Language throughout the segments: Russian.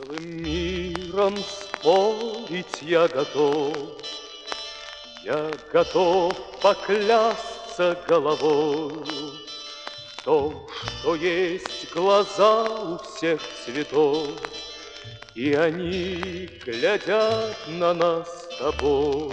Целым миром спорить я готов поклясться головою, то, что есть глаза у всех цветов, и они глядят на нас с тобою.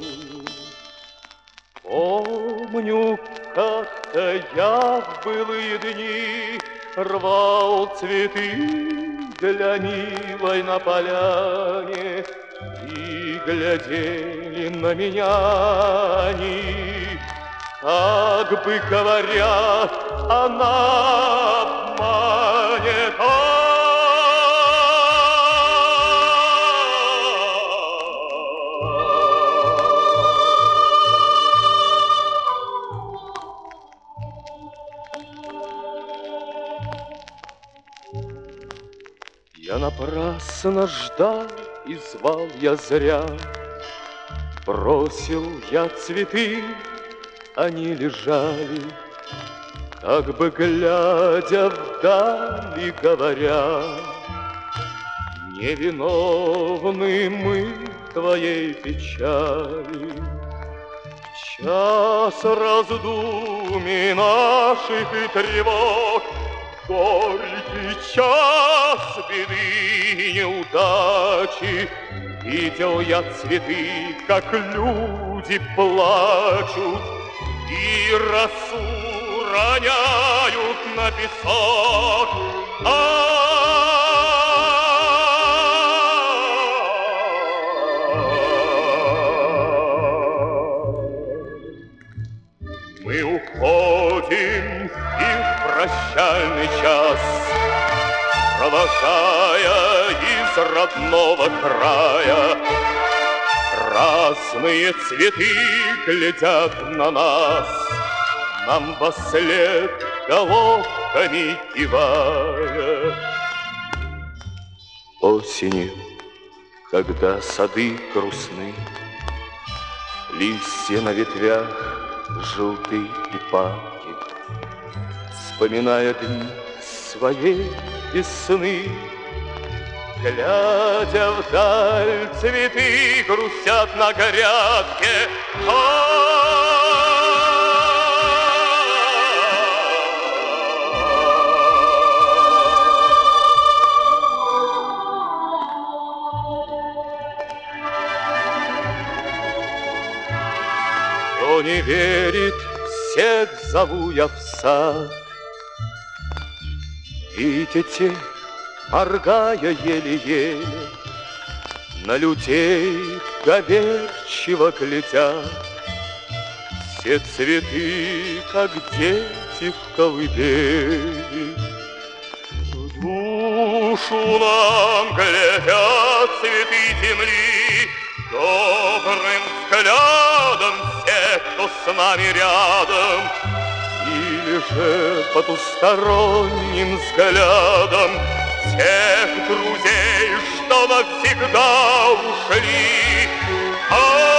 Помню, как-то я в былые дни рвал цветы для милой на поляне, и глядели на меня они, как бы говорят, она обманет. Я напрасно ждал и звал я зря. Бросил я цветы, они лежали, как бы глядя вдаль и говоря: невиновны мы твоей печали. Час раздумий наших и тревог, горький час беды и неудачи, видел я цветы, как люди плачут, и росу роняют на песок. Мы уходим, и в прощальный час, провожая из родного края, разные цветы глядят на нас, нам вослед головками кивая. Осенью, когда сады грустны, листья на ветвях желты и палки, вспоминая дни своей весны, глядя вдаль, цветы грустят на грядке. Кто не верит, всех зову я в сад. Видите, моргая еле-еле, на людей доверчиво глядят. Все цветы, как дети в колыбели. В душу нам глядят цветы земли добрым взглядом всех, кто с нами рядом, или же потусторонним взглядом тех друзей, что навсегда ушли.